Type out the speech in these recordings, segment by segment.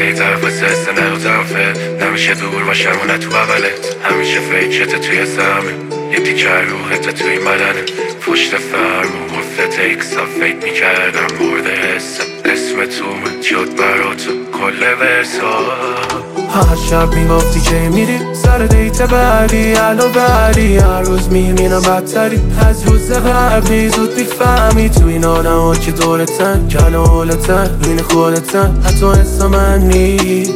یه طرف سست نه دو طرفه، نمیشه دور باشم و نه تو بغلت، همیشه فیکشت توی زمین، یه تیکه روحت توی بدنت، پشت فرم و غفلت اکسا فکر میکردم مورد حسم، اسم تومه شد برا تو کل ورسا. هر شب میگفتی که میری سر دیت بعدی، الو بعدی هر روز میبینم بدتری از روز قبلی، زود میفهمی تو این آدم ها که دورتن کل و حالتن بین خودتن، حتی حسا من نی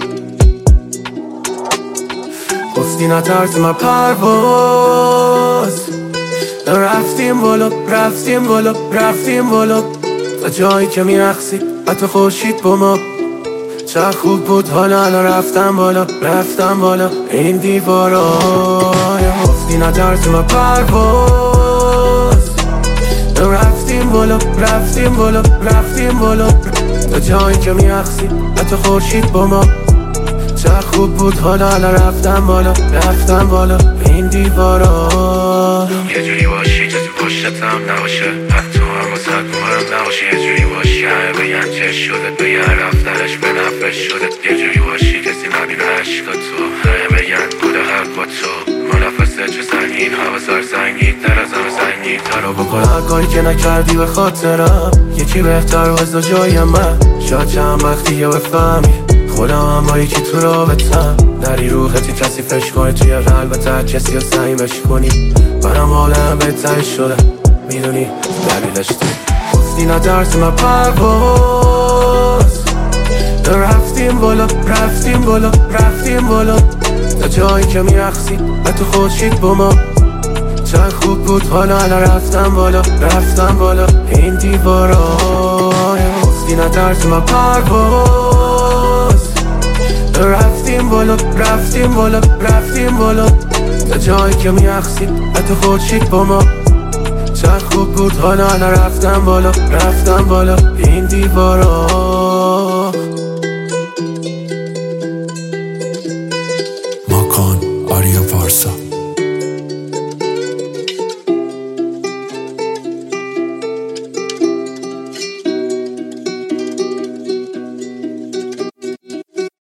گفتی نترسی من پرواز، رفتیم بالا رفتیم بالا رفتیم بالا تا جایی که میرخصی حتی خورشید با ما، چه خوب بود حالا الان رفتم بالا رفتم بالا این دیوارا، گفتی نترسی من پرواز، رفتیم بالا رفتیم بالا رفتیم بالا تا جایی که میرخصی حتی خورشید با ما، چه خوب بود حالا الان رفتم بالا رفتم بالا این دیوارا. یه جوری باشی که تو پشتتم نباشه، حتی هم واسه مهم نباشه، یه جوری باشی همه بگن چه شده، به یه رفتنش به نفش شده، یه جوری باشی کسی نبینه عشقا تو، همه بگن بوده حق با تو، منفسه چه سنگین حواسار سنگین تر از همه سنگین تر رو بکن، هر کاری که نکردی به خاطرم یکی بهتر وزا جای من، شاید چند وقتی یه بفهمی خودم هم با یکی تو رابطم، نری روحتی کسی فش کنی توی قلبت، هر کسی رو سعیمش کنی برام حالم بهتر شده، میدونی دلیلش تو گفتی نترسی من پرواز، رفتیم بالا رفتیم بالا رفتیم بالا تا جایی که میرخصی حتی خورشید با ما، چه خوب بود حالا الان رفتم بالا رفتم بالا این دیوارا، گفتی نترسی من پرواز، رفتیم بالا رفتیم بالا رفتیم بالا تا جایی که میرخصی حتی خورشید با ما، چه خوب بود حالا الان رفتم بالا رفتم بالا این دیوارا. ماکان آریا پارسا.